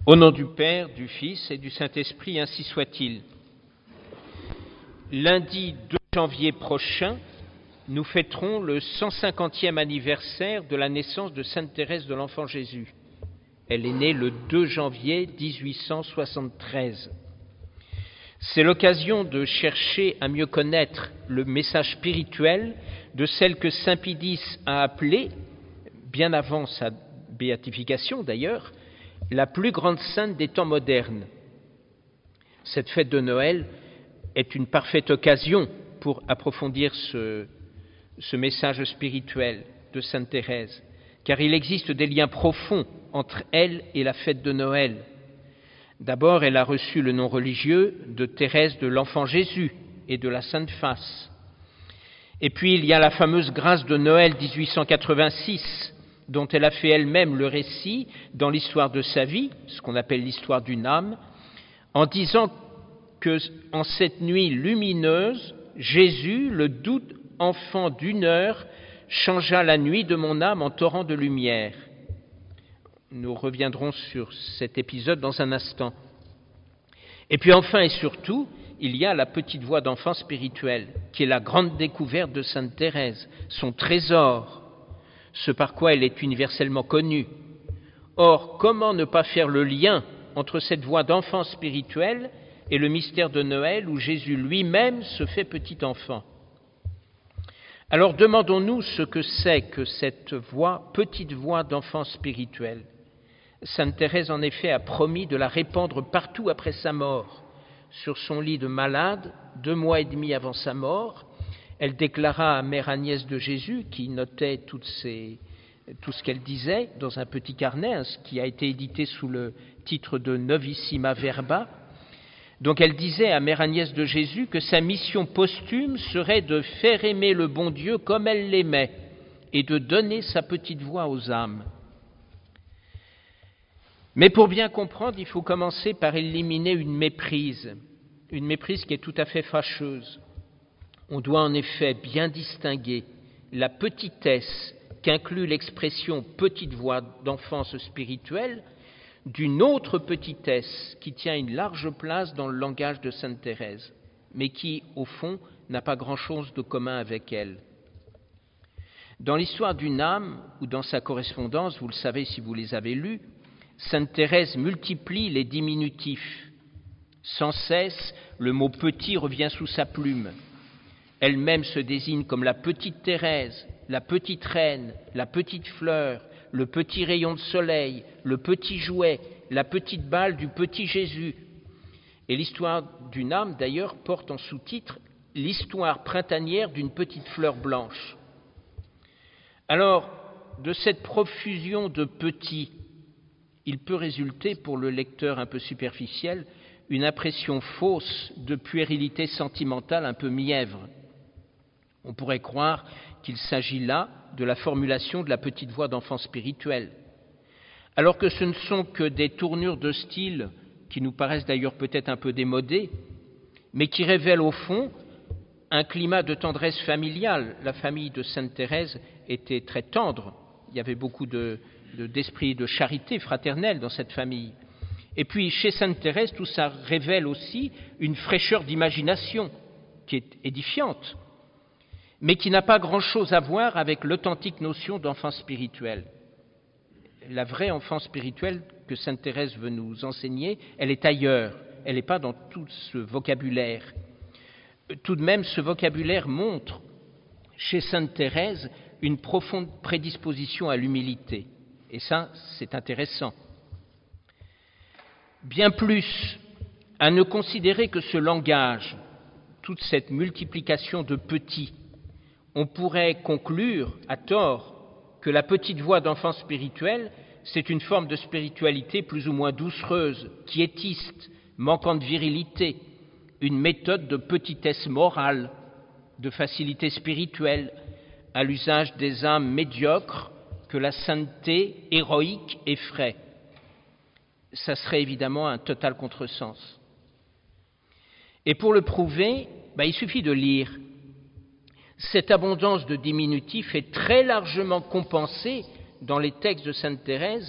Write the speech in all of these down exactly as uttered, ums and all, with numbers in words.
Au nom du Père, du Fils et du Saint-Esprit, ainsi soit-il. Lundi deux janvier prochain, nous fêterons le cent cinquantième anniversaire de la naissance de Sainte Thérèse de l'Enfant Jésus. Elle est née le deux janvier dix-huit cent soixante-treize. C'est l'occasion de chercher à mieux connaître le message spirituel de celle que saint Pie X a appelée, bien avant sa béatification d'ailleurs, la plus grande sainte des temps modernes. Cette fête de Noël est une parfaite occasion pour approfondir ce, ce message spirituel de sainte Thérèse, car il existe des liens profonds entre elle et la fête de Noël. D'abord, elle a reçu le nom religieux de Thérèse de l'Enfant Jésus et de la Sainte Face. Et puis, il y a la fameuse grâce de Noël dix-huit cent quatre-vingt-six, dont elle a fait elle-même le récit dans l'histoire de sa vie, ce qu'on appelle l'histoire d'une âme, en disant que, en cette nuit lumineuse, Jésus, le doux enfant d'une heure, changea la nuit de mon âme en torrent de lumière. Nous reviendrons sur cet épisode dans un instant. Et puis enfin et surtout, il y a la petite voix d'enfant spirituelle, qui est la grande découverte de sainte Thérèse, son trésor, ce par quoi elle est universellement connue. Or, comment ne pas faire le lien entre cette voix d'enfant spirituel et le mystère de Noël où Jésus lui-même se fait petit enfant? Alors demandons-nous ce que c'est que cette voix, petite voix d'enfant spirituel. Sainte Thérèse, en effet, a promis de la répandre partout après sa mort. Sur son lit de malade, deux mois et demi avant sa mort, elle déclara à Mère Agnès de Jésus, qui notait toutes ses, tout ce qu'elle disait dans un petit carnet, hein, qui a été édité sous le titre de Novissima Verba. Donc elle disait à Mère Agnès de Jésus que sa mission posthume serait de faire aimer le bon Dieu comme elle l'aimait et de donner sa petite voix aux âmes. Mais pour bien comprendre, il faut commencer par éliminer une méprise, une méprise qui est tout à fait fâcheuse. On doit en effet bien distinguer la petitesse qu'inclut l'expression « petite voix d'enfance spirituelle » d'une autre petitesse qui tient une large place dans le langage de sainte Thérèse, mais qui, au fond, n'a pas grand-chose de commun avec elle. Dans l'histoire d'une âme, ou dans sa correspondance, vous le savez si vous les avez lus, sainte Thérèse multiplie les diminutifs. Sans cesse, le mot « petit » revient sous sa plume. Elle-même se désigne comme la petite Thérèse, la petite reine, la petite fleur, le petit rayon de soleil, le petit jouet, la petite balle du petit Jésus. Et l'histoire d'une âme, d'ailleurs, porte en sous-titre « L'histoire printanière d'une petite fleur blanche ». Alors, de cette profusion de petits, il peut résulter, pour le lecteur un peu superficiel, une impression fausse de puérilité sentimentale un peu mièvre. On pourrait croire qu'il s'agit là de la formulation de la petite voix d'enfant spirituel, alors que ce ne sont que des tournures de style qui nous paraissent d'ailleurs peut-être un peu démodées, mais qui révèlent au fond un climat de tendresse familiale. La famille de sainte Thérèse était très tendre, il y avait beaucoup de, de, d'esprit de charité fraternelle dans cette famille. Et puis chez sainte Thérèse, tout ça révèle aussi une fraîcheur d'imagination qui est édifiante, mais qui n'a pas grand-chose à voir avec l'authentique notion d'enfant spirituel. La vraie enfance spirituelle que sainte Thérèse veut nous enseigner, elle est ailleurs, elle n'est pas dans tout ce vocabulaire. Tout de même, ce vocabulaire montre chez sainte Thérèse une profonde prédisposition à l'humilité. Et ça, c'est intéressant. Bien plus, à ne considérer que ce langage, toute cette multiplication de petits, on pourrait conclure, à tort, que la petite voix d'enfant spirituel, c'est une forme de spiritualité plus ou moins doucereuse, quiétiste, manquant de virilité, une méthode de petitesse morale, de facilité spirituelle, à l'usage des âmes médiocres que la sainteté héroïque effraie. Ça serait évidemment un total contresens. Et pour le prouver, ben, il suffit de lire. Cette abondance de diminutifs est très largement compensée dans les textes de sainte Thérèse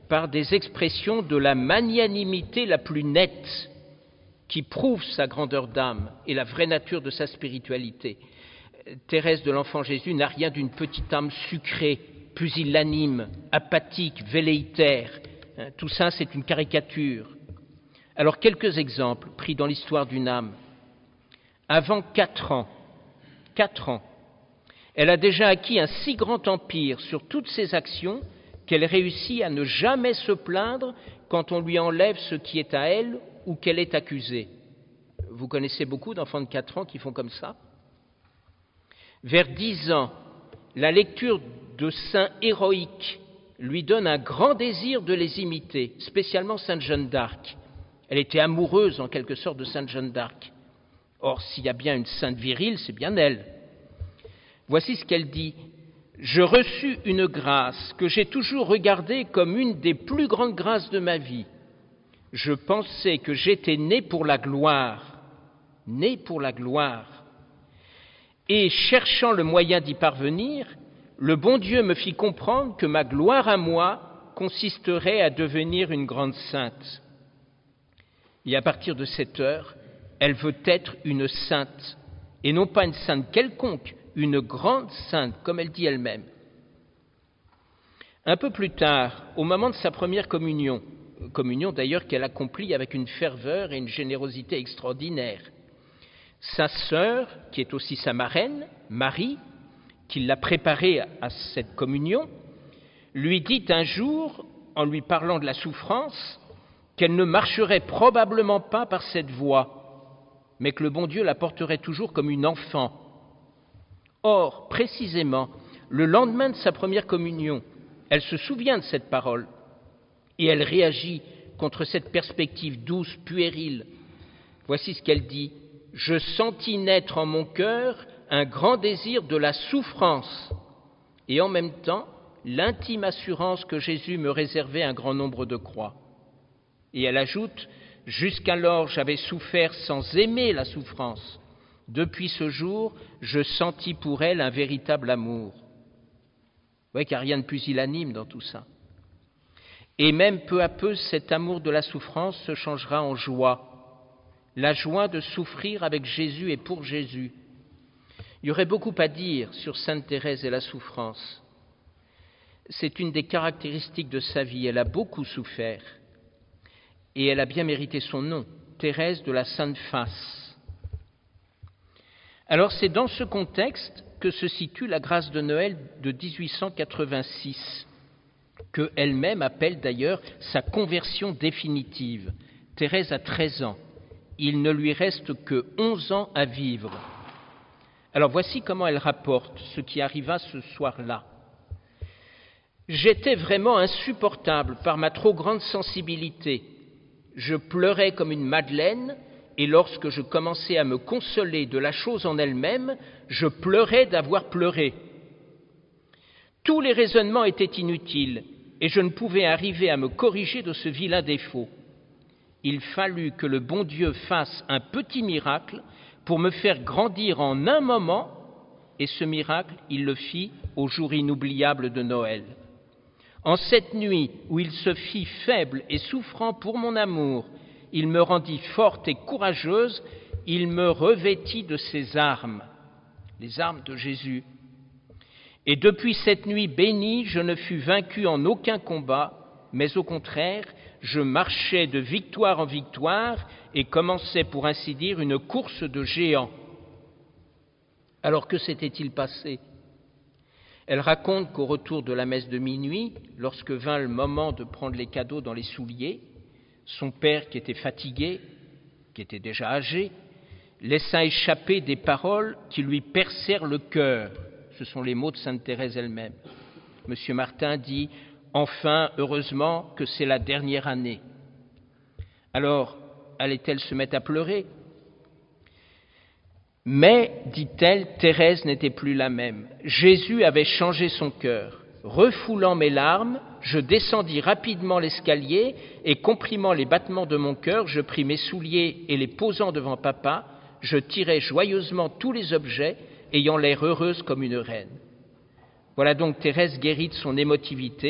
par des expressions de la magnanimité la plus nette, qui prouvent sa grandeur d'âme et la vraie nature de sa spiritualité. Thérèse de l'Enfant Jésus n'a rien d'une petite âme sucrée, pusillanime, apathique, velléitaire. Tout ça, c'est une caricature. Alors, quelques exemples pris dans l'histoire d'une âme. Avant quatre ans, quatre ans, elle a déjà acquis un si grand empire sur toutes ses actions qu'elle réussit à ne jamais se plaindre quand on lui enlève ce qui est à elle ou qu'elle est accusée. Vous connaissez beaucoup d'enfants de quatre ans qui font comme ça? Vers dix ans, la lecture de saints héroïques lui donne un grand désir de les imiter, spécialement Sainte Jeanne d'Arc. Elle était amoureuse en quelque sorte de Sainte Jeanne d'Arc. Or, s'il y a bien une sainte virile, c'est bien elle. Voici ce qu'elle dit. « Je reçus une grâce que j'ai toujours regardée comme une des plus grandes grâces de ma vie. Je pensais que j'étais née pour la gloire, née pour la gloire. Et cherchant le moyen d'y parvenir, le bon Dieu me fit comprendre que ma gloire à moi consisterait à devenir une grande sainte. Et à partir de cette heure, elle veut être une sainte, et non pas une sainte quelconque, une grande sainte, comme elle dit elle-même. » Un peu plus tard, au moment de sa première communion, communion d'ailleurs qu'elle accomplit avec une ferveur et une générosité extraordinaires, sa sœur, qui est aussi sa marraine, Marie, qui l'a préparée à cette communion, lui dit un jour, en lui parlant de la souffrance, qu'elle ne marcherait probablement pas par cette voie, mais que le bon Dieu la porterait toujours comme une enfant. Or, précisément, le lendemain de sa première communion, elle se souvient de cette parole et elle réagit contre cette perspective douce, puérile. Voici ce qu'elle dit. « Je sentis naître en mon cœur un grand désir de la souffrance et en même temps l'intime assurance que Jésus me réservait un grand nombre de croix. » Et elle ajoute « Jusqu'alors j'avais souffert sans aimer la souffrance. Depuis ce jour, je sentis pour elle un véritable amour. » Vous voyez qu'il n'y a rien de pusillanime dans tout ça. Et même peu à peu, cet amour de la souffrance se changera en joie. La joie de souffrir avec Jésus et pour Jésus. Il y aurait beaucoup à dire sur Sainte Thérèse et la souffrance. C'est une des caractéristiques de sa vie. Elle a beaucoup souffert. Et elle a bien mérité son nom, Thérèse de la Sainte Face. Alors c'est dans ce contexte que se situe la grâce de Noël de dix-huit cent quatre-vingt-six, que elle-même appelle d'ailleurs sa conversion définitive. Thérèse a treize ans. Il ne lui reste que onze ans à vivre. Alors voici comment elle rapporte ce qui arriva ce soir-là. « J'étais vraiment insupportable par ma trop grande sensibilité. Je pleurais comme une madeleine, et lorsque je commençais à me consoler de la chose en elle-même, je pleurais d'avoir pleuré. Tous les raisonnements étaient inutiles, et je ne pouvais arriver à me corriger de ce vilain défaut. Il fallut que le bon Dieu fasse un petit miracle pour me faire grandir en un moment, et ce miracle, il le fit au jour inoubliable de Noël. En cette nuit où il se fit faible et souffrant pour mon amour, il me rendit forte et courageuse, il me revêtit de ses armes, les armes de Jésus. Et depuis cette nuit bénie, je ne fus vaincu en aucun combat, mais au contraire, je marchais de victoire en victoire et commençais pour ainsi dire une course de géants. » Alors que s'était-il passé ? Elle raconte qu'au retour de la messe de minuit, lorsque vint le moment de prendre les cadeaux dans les souliers, son père, qui était fatigué, qui était déjà âgé, laissa échapper des paroles qui lui percèrent le cœur. Ce sont les mots de Sainte Thérèse elle-même. Monsieur Martin dit « Enfin, heureusement que c'est la dernière année. » Alors, allait-elle se mettre à pleurer ? Mais, dit-elle, Thérèse n'était plus la même. Jésus avait changé son cœur. Refoulant mes larmes, je descendis rapidement l'escalier et, comprimant les battements de mon cœur, je pris mes souliers et les posant devant papa, je tirai joyeusement tous les objets, ayant l'air heureuse comme une reine. Voilà donc Thérèse guérie de son émotivité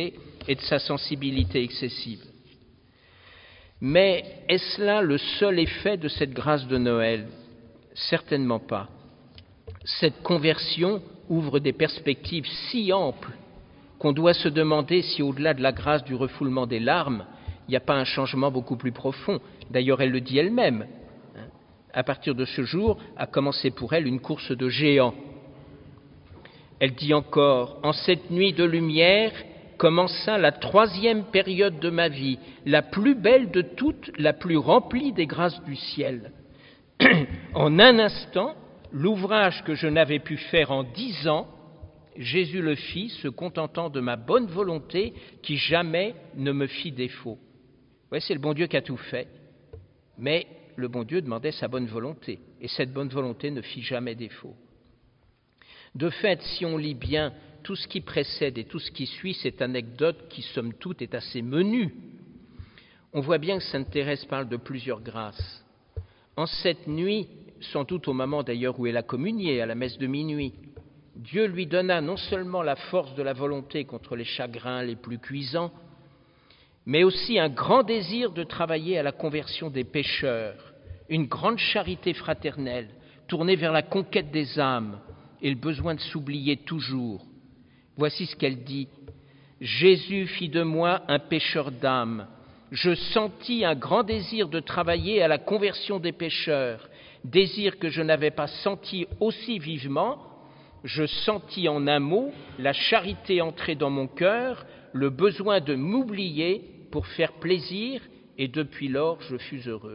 et de sa sensibilité excessive. Mais est-ce là le seul effet de cette grâce de Noël ? Certainement pas. Cette conversion ouvre des perspectives si amples qu'on doit se demander si au-delà de la grâce du refoulement des larmes, il n'y a pas un changement beaucoup plus profond. D'ailleurs, elle le dit elle-même. À partir de ce jour, a commencé pour elle une course de géants. Elle dit encore, « En cette nuit de lumière commença la troisième période de ma vie, la plus belle de toutes, la plus remplie des grâces du ciel. En un instant, l'ouvrage que je n'avais pu faire en dix ans, Jésus le fit, se contentant de ma bonne volonté qui jamais ne me fit défaut. » Ouais, c'est le bon Dieu qui a tout fait, mais le bon Dieu demandait sa bonne volonté, et cette bonne volonté ne fit jamais défaut. De fait, si on lit bien tout ce qui précède et tout ce qui suit, cette anecdote qui, somme toute, est assez menue, on voit bien que sainte Thérèse parle de plusieurs grâces. En cette nuit, sans doute au moment d'ailleurs où elle a communié, à la messe de minuit, Dieu lui donna non seulement la force de la volonté contre les chagrins les plus cuisants, mais aussi un grand désir de travailler à la conversion des pécheurs, une grande charité fraternelle, tournée vers la conquête des âmes et le besoin de s'oublier toujours. Voici ce qu'elle dit. « Jésus fit de moi un pécheur d'âme. Je sentis un grand désir de travailler à la conversion des pécheurs, désir que je n'avais pas senti aussi vivement. Je sentis en un mot la charité entrer dans mon cœur, le besoin de m'oublier pour faire plaisir, et depuis lors, je fus heureuse. »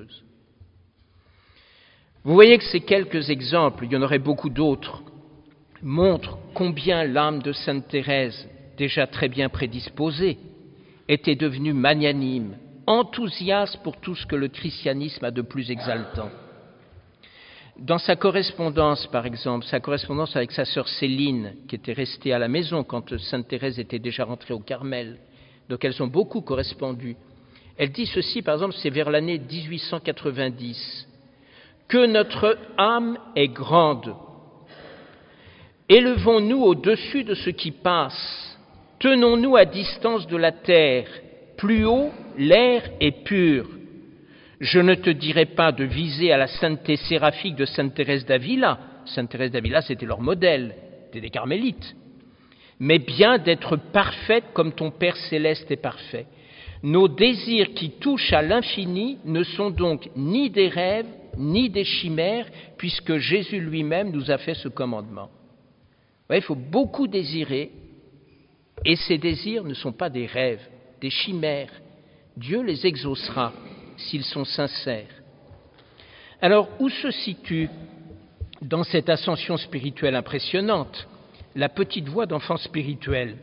Vous voyez que ces quelques exemples, il y en aurait beaucoup d'autres, montrent combien l'âme de sainte Thérèse, déjà très bien prédisposée, était devenue magnanime, enthousiaste pour tout ce que le christianisme a de plus exaltant. Dans sa correspondance, par exemple, sa correspondance avec sa sœur Céline, qui était restée à la maison quand sainte Thérèse était déjà rentrée au Carmel, donc elles ont beaucoup correspondu. Elle dit ceci, par exemple, c'est vers l'année dix-huit cent quatre-vingt-dix, « Que notre âme est grande. Élevons-nous au-dessus de ce qui passe. Tenons-nous à distance de la terre. Plus haut, l'air est pur. Je ne te dirai pas de viser à la sainteté séraphique de sainte Thérèse d'Avila. Sainte Thérèse d'Avila, c'était leur modèle, c'était des carmélites. Mais bien d'être parfaite comme ton Père céleste est parfait. Nos désirs qui touchent à l'infini ne sont donc ni des rêves, ni des chimères, puisque Jésus lui-même nous a fait ce commandement. Ouais, il faut beaucoup désirer, et ces désirs ne sont pas des rêves, des chimères. Dieu les exaucera s'ils sont sincères. Alors, où se situe, dans cette ascension spirituelle impressionnante, la petite voix d'enfant spirituel?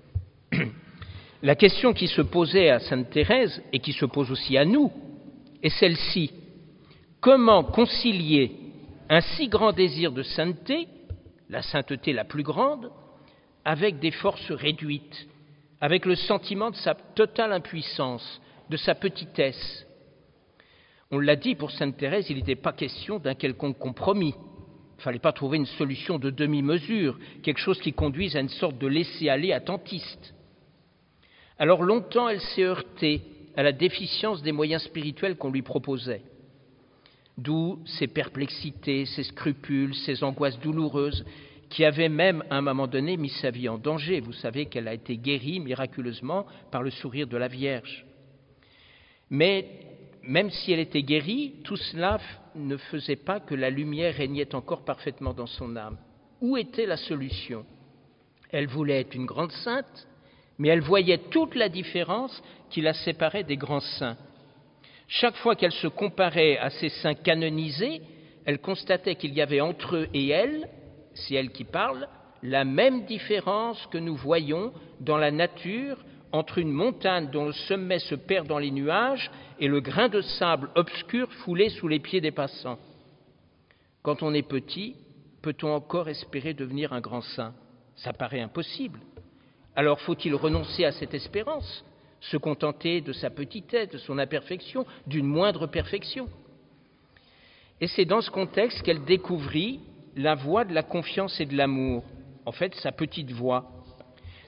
La question qui se posait à sainte Thérèse, et qui se pose aussi à nous, est celle-ci. Comment concilier un si grand désir de sainteté, la sainteté la plus grande, avec des forces réduites, avec le sentiment de sa totale impuissance, de sa petitesse? On l'a dit, pour sainte Thérèse, il n'était pas question d'un quelconque compromis. Il ne fallait pas trouver une solution de demi-mesure, quelque chose qui conduise à une sorte de laisser-aller attentiste. Alors longtemps, elle s'est heurtée à la déficience des moyens spirituels qu'on lui proposait. D'où ses perplexités, ses scrupules, ses angoisses douloureuses, qui avaient même, à un moment donné, mis sa vie en danger. Vous savez qu'elle a été guérie miraculeusement par le sourire de la Vierge. Mais même si elle était guérie, tout cela ne faisait pas que la lumière régnait encore parfaitement dans son âme. Où était la solution? Elle voulait être une grande sainte, mais elle voyait toute la différence qui la séparait des grands saints. Chaque fois qu'elle se comparait à ces saints canonisés, elle constatait qu'il y avait entre eux et elle, c'est elle qui parle, la même différence que nous voyons dans la nature entre une montagne dont le sommet se perd dans les nuages et le grain de sable obscur foulé sous les pieds des passants. Quand on est petit, peut-on encore espérer devenir un grand saint? Ça paraît impossible. Alors faut-il renoncer à cette espérance, se contenter de sa petitesse, de son imperfection, d'une moindre perfection? Et c'est dans ce contexte qu'elle découvrit la voie de la confiance et de l'amour, en fait sa petite voix.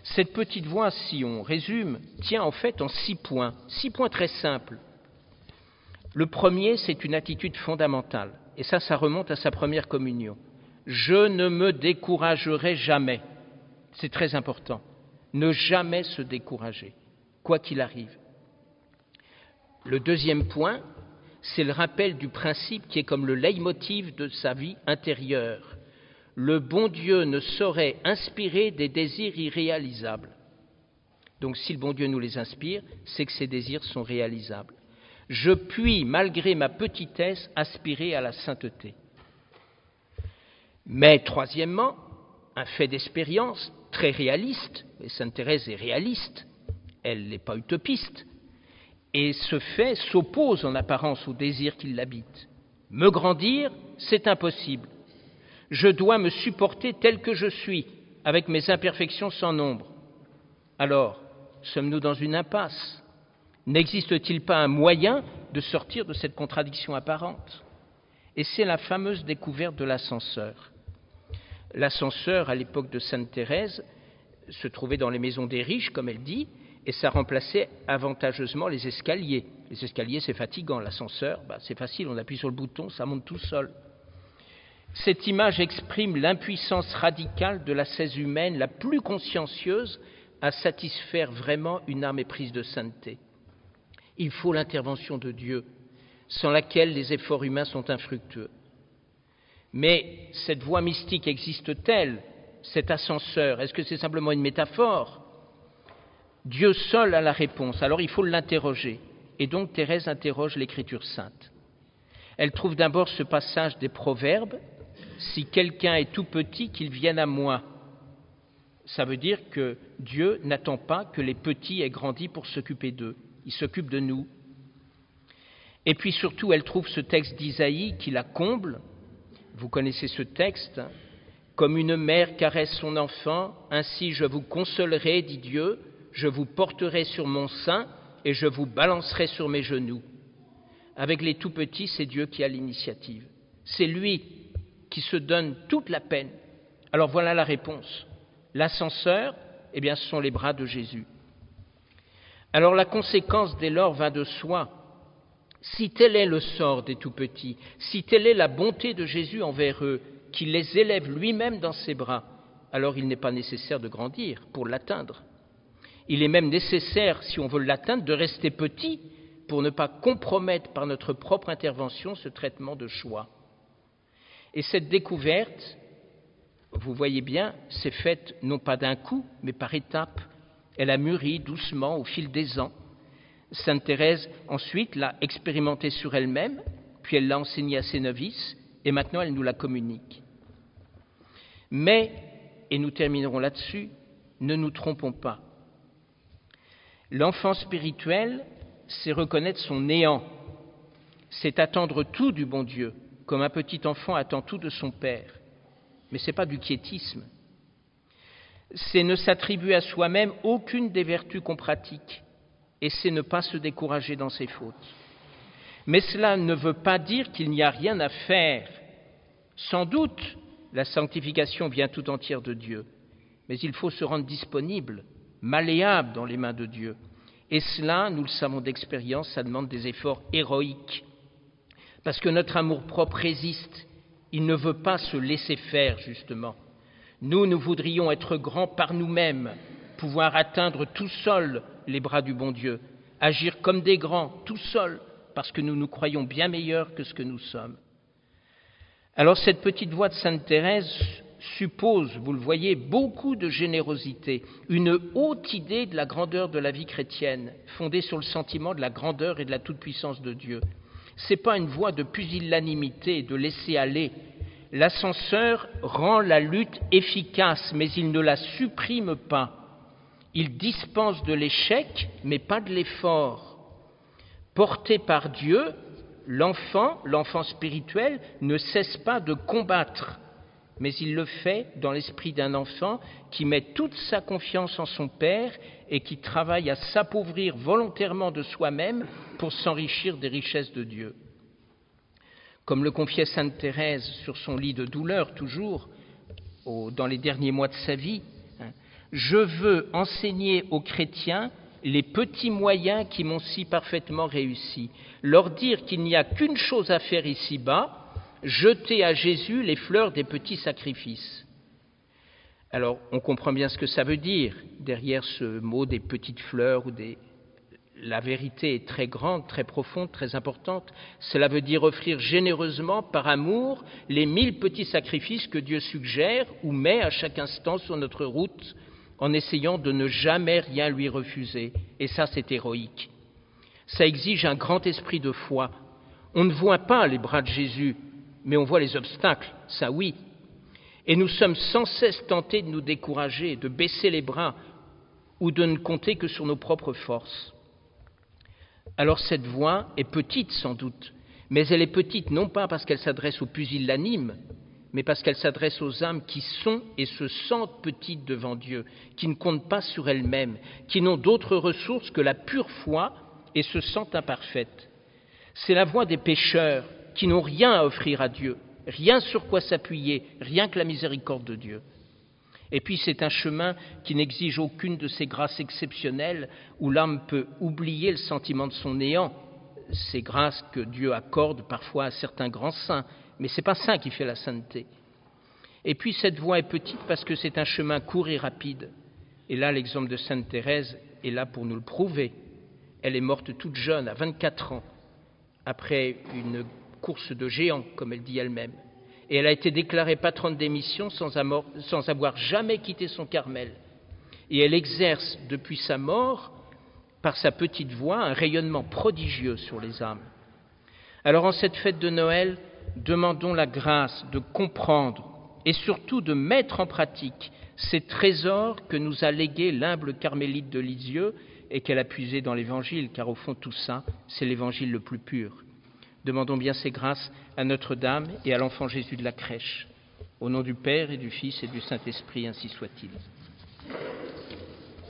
Cette petite voie, si on résume, tient en fait en six points, six points très simples. Le premier, c'est une attitude fondamentale, et ça, ça remonte à sa première communion. Je ne me découragerai jamais. C'est très important. Ne jamais se décourager, quoi qu'il arrive. Le deuxième point, c'est le rappel du principe qui est comme le leitmotiv de sa vie intérieure. Le bon Dieu ne saurait inspirer des désirs irréalisables. Donc si le bon Dieu nous les inspire, c'est que ces désirs sont réalisables. Je puis, malgré ma petitesse, aspirer à la sainteté. Mais troisièmement, un fait d'expérience très réaliste, et Sainte Thérèse est réaliste, elle n'est pas utopiste, et ce fait s'oppose en apparence au désir qui l'habite. Me grandir, c'est impossible. Je dois me supporter tel que je suis, avec mes imperfections sans nombre. Alors, sommes-nous dans une impasse? N'existe-t-il pas un moyen de sortir de cette contradiction apparente? Et c'est la fameuse découverte de l'ascenseur. L'ascenseur, à l'époque de Sainte Thérèse, se trouvait dans les maisons des riches, comme elle dit, et ça remplaçait avantageusement les escaliers. Les escaliers, c'est fatigant. L'ascenseur, bah, c'est facile, on appuie sur le bouton, ça monte tout seul. Cette image exprime l'impuissance radicale de l'ascèse humaine la plus consciencieuse à satisfaire vraiment une âme éprise de sainteté. Il faut l'intervention de Dieu, sans laquelle les efforts humains sont infructueux. Mais cette voie mystique existe-t-elle? Cet ascenseur, est-ce que c'est simplement une métaphore? Dieu seul a la réponse, alors il faut l'interroger. Et donc Thérèse interroge l'Écriture sainte. Elle trouve d'abord ce passage des Proverbes, « Si quelqu'un est tout petit, qu'il vienne à moi ». Ça veut dire que Dieu n'attend pas que les petits aient grandi pour s'occuper d'eux. Il s'occupe de nous. Et puis surtout, elle trouve ce texte d'Isaïe qui la comble. Vous connaissez ce texte. « Comme une mère caresse son enfant, ainsi je vous consolerai, dit Dieu, je vous porterai sur mon sein et je vous balancerai sur mes genoux. » Avec les tout-petits, c'est Dieu qui a l'initiative. C'est lui qui se donne toute la peine. Alors voilà la réponse. L'ascenseur, eh bien, ce sont les bras de Jésus. Alors la conséquence dès lors va de soi. Si tel est le sort des tout-petits, si telle est la bonté de Jésus envers eux, qu'il les élève lui-même dans ses bras, alors il n'est pas nécessaire de grandir pour l'atteindre. Il est même nécessaire, si on veut l'atteindre, de rester petit pour ne pas compromettre par notre propre intervention ce traitement de choix. Et cette découverte, vous voyez bien, s'est faite non pas d'un coup, mais par étapes. Elle a mûri doucement au fil des ans. Sainte Thérèse, ensuite, l'a expérimentée sur elle-même, puis elle l'a enseignée à ses novices, et maintenant elle nous la communique. Mais, et nous terminerons là-dessus, ne nous trompons pas. L'enfant spirituel, c'est reconnaître son néant, c'est attendre tout du bon Dieu, comme un petit enfant attend tout de son père. Mais ce n'est pas du quiétisme. C'est ne s'attribuer à soi-même aucune des vertus qu'on pratique, et c'est ne pas se décourager dans ses fautes. Mais cela ne veut pas dire qu'il n'y a rien à faire. Sans doute, la sanctification vient tout entière de Dieu, mais il faut se rendre disponible, malléable dans les mains de Dieu. Et cela, nous le savons d'expérience, ça demande des efforts héroïques. Parce que notre amour-propre résiste, il ne veut pas se laisser faire, justement. Nous, nous voudrions être grands par nous-mêmes, pouvoir atteindre tout seuls les bras du bon Dieu, agir comme des grands, tout seuls, parce que nous nous croyons bien meilleurs que ce que nous sommes. Alors cette petite voie de Sainte Thérèse suppose, vous le voyez, beaucoup de générosité, une haute idée de la grandeur de la vie chrétienne, fondée sur le sentiment de la grandeur et de la toute-puissance de Dieu. Ce n'est pas une voie de pusillanimité, de laisser aller. L'ascenseur rend la lutte efficace, mais il ne la supprime pas. Il dispense de l'échec, mais pas de l'effort. Porté par Dieu, l'enfant, l'enfant spirituel, ne cesse pas de combattre, mais il le fait dans l'esprit d'un enfant qui met toute sa confiance en son Père et qui travaille à s'appauvrir volontairement de soi-même pour s'enrichir des richesses de Dieu. Comme le confiait Sainte Thérèse sur son lit de douleur, toujours, au, dans les derniers mois de sa vie, hein, je veux enseigner aux chrétiens les petits moyens qui m'ont si parfaitement réussi, leur dire qu'il n'y a qu'une chose à faire ici-bas, jeter à Jésus les fleurs des petits sacrifices. Alors, on comprend bien ce que ça veut dire, derrière ce mot des petites fleurs ou des... La vérité est très grande, très profonde, très importante. Cela veut dire offrir généreusement, par amour, les mille petits sacrifices que Dieu suggère ou met à chaque instant sur notre route, en essayant de ne jamais rien lui refuser. Et ça, c'est héroïque. Ça exige un grand esprit de foi. On ne voit pas les bras de Jésus, mais on voit les obstacles, ça oui. Et nous sommes sans cesse tentés de nous décourager, de baisser les bras ou de ne compter que sur nos propres forces. Alors cette voie est petite sans doute, mais elle est petite non pas parce qu'elle s'adresse aux pusillanimes, mais parce qu'elle s'adresse aux âmes qui sont et se sentent petites devant Dieu, qui ne comptent pas sur elles-mêmes, qui n'ont d'autres ressources que la pure foi et se sentent imparfaites. C'est la voie des pécheurs qui n'ont rien à offrir à Dieu, rien sur quoi s'appuyer, rien que la miséricorde de Dieu. Et puis c'est un chemin qui n'exige aucune de ces grâces exceptionnelles où l'âme peut oublier le sentiment de son néant, ces grâces que Dieu accorde parfois à certains grands saints, mais ce n'est pas ça qui fait la sainteté. Et puis cette voie est petite parce que c'est un chemin court et rapide. Et là, l'exemple de Sainte Thérèse est là pour nous le prouver. Elle est morte toute jeune, à vingt-quatre ans, après une course de géants, comme elle dit elle-même. Et elle a été déclarée patronne des missions sans, amor, sans avoir jamais quitté son Carmel. Et elle exerce depuis sa mort, par sa petite voix, un rayonnement prodigieux sur les âmes. Alors en cette fête de Noël, demandons la grâce de comprendre et surtout de mettre en pratique ces trésors que nous a légués l'humble carmélite de Lisieux et qu'elle a puisés dans l'Évangile, car au fond tout ça, c'est l'Évangile le plus pur. Demandons bien ces grâces à Notre-Dame et à l'enfant Jésus de la crèche. Au nom du Père et du Fils et du Saint-Esprit, ainsi soit-il.